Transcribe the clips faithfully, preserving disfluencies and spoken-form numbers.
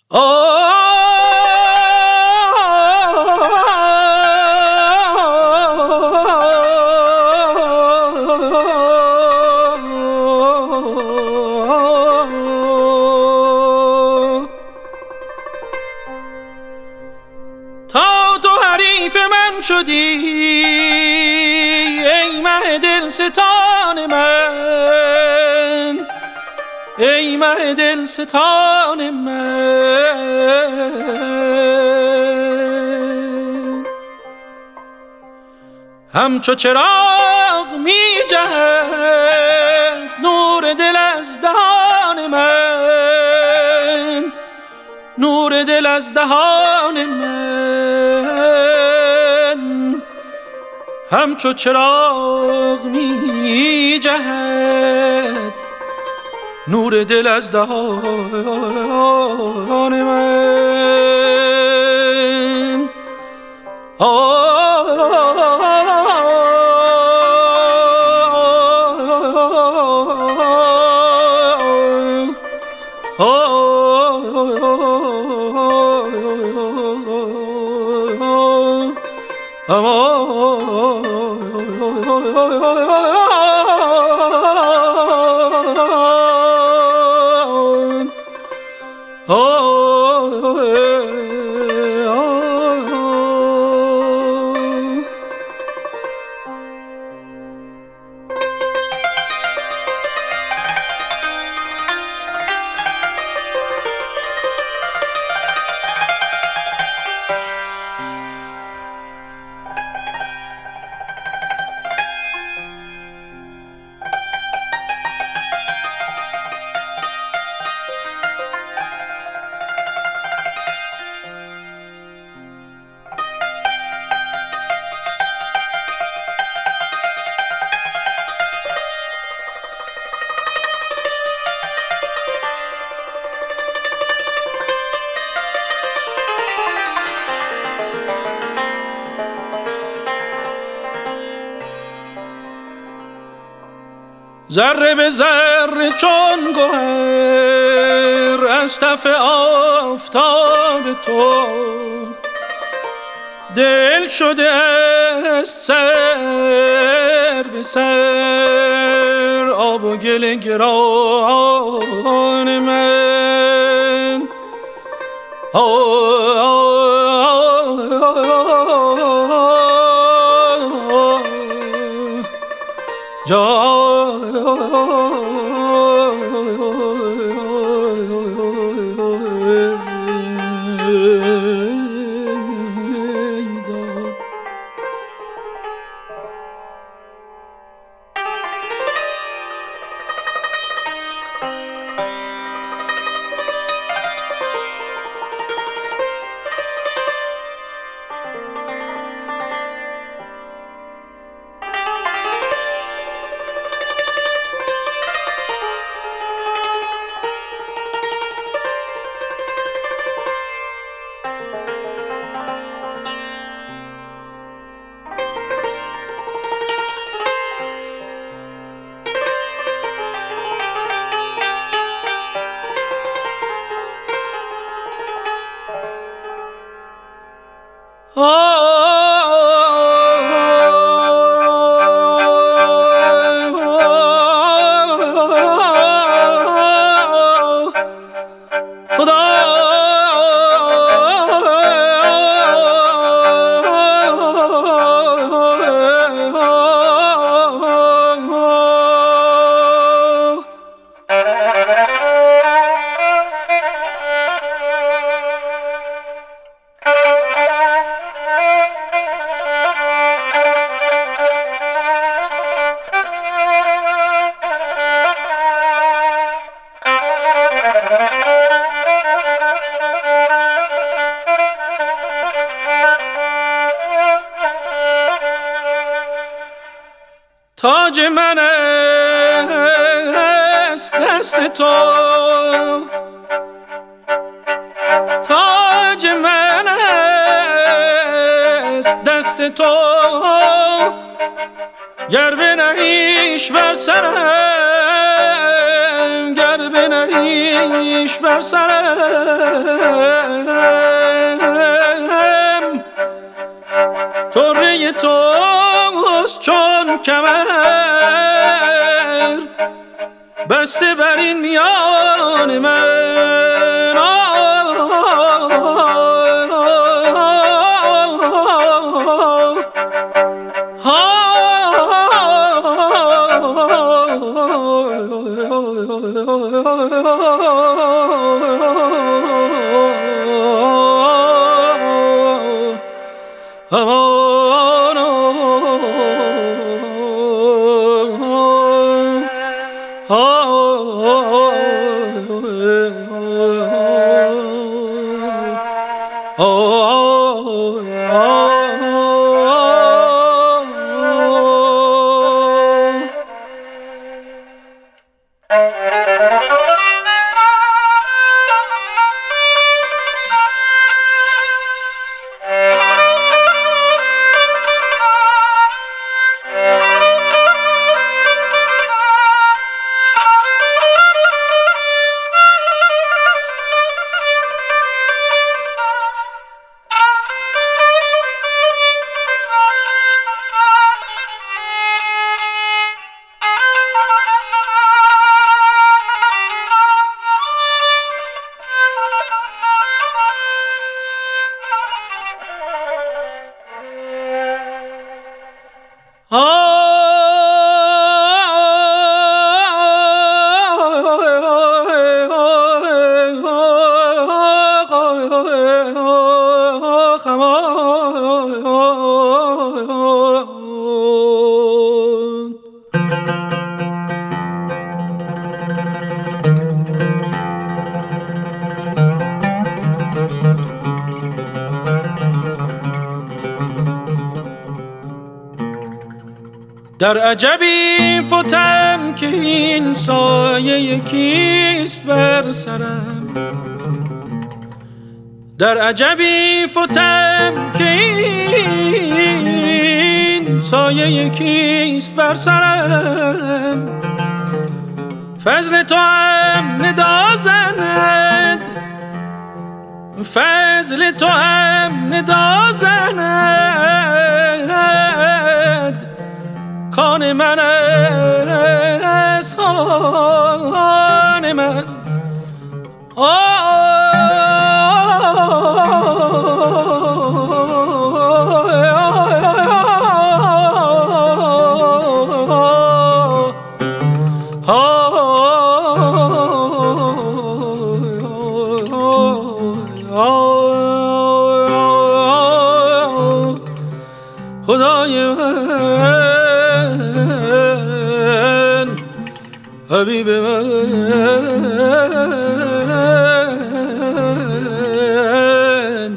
تا تو حریف من شدی ای مه دلستان من، ای مه دلستان من، همچو چراغ می جهد نور دل از دهان من، نور دل از دهان من، همچو چراغ می جهد نور دل از دهان من. ذره به ذره چون گوهر از تف آفتاب تو دل شده است سر به سر آب و گل گران من. جا تاج من است دست تو، تاج من است دست تو، گر بنهیش بر سرم دلم گر بنهیش بر سرم، طره توست چون کمر بسته بر این میان من. در عجبی فتم که این سایه یکیست بر سرم، در عجبی فتم که این سایه یکیست بر سرم. فضل تو هم ندا زند، فضل تو هم ندا زند، کان من است آن من. خدای من، حبیب من،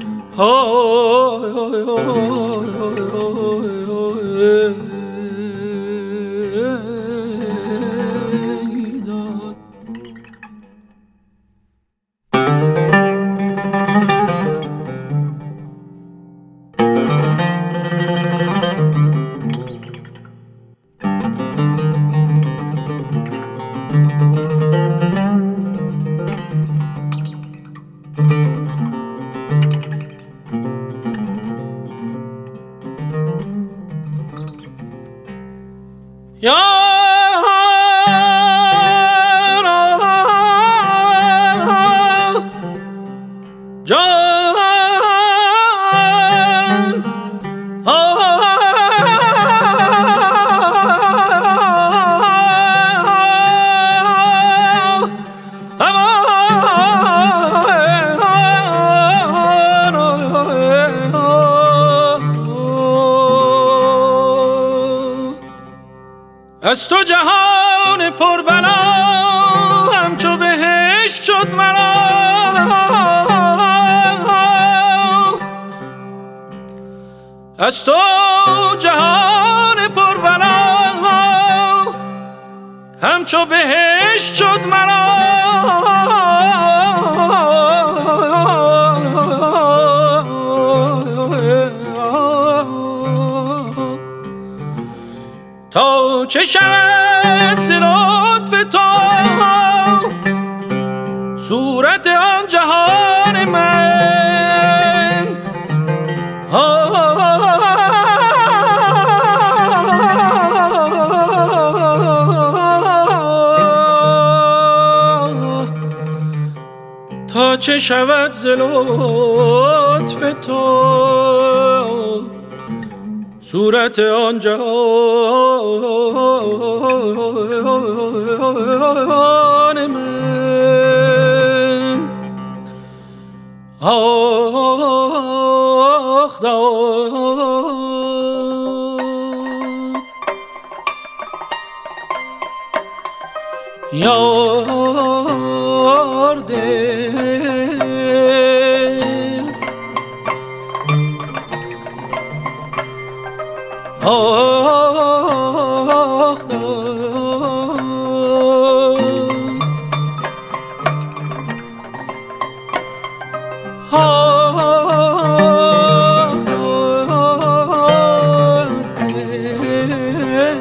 از تو جهان پر بلا همچو بهشت شد مرا، از تو جهان پر بلا همچو بهشت شد مرا. تا چه شود ز لطف تو صورت آن جهان من. تا چه شود ز لطف تو صورت آن جهان من. آخ داد یار دل آخ داد آخ داد دل.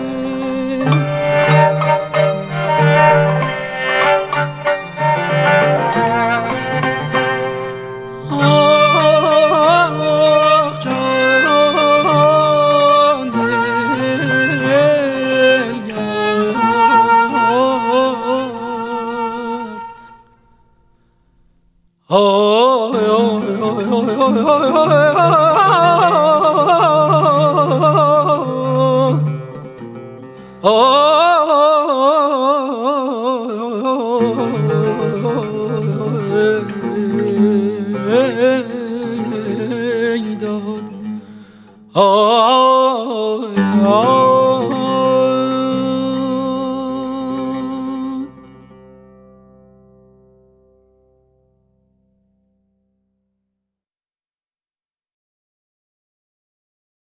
Oh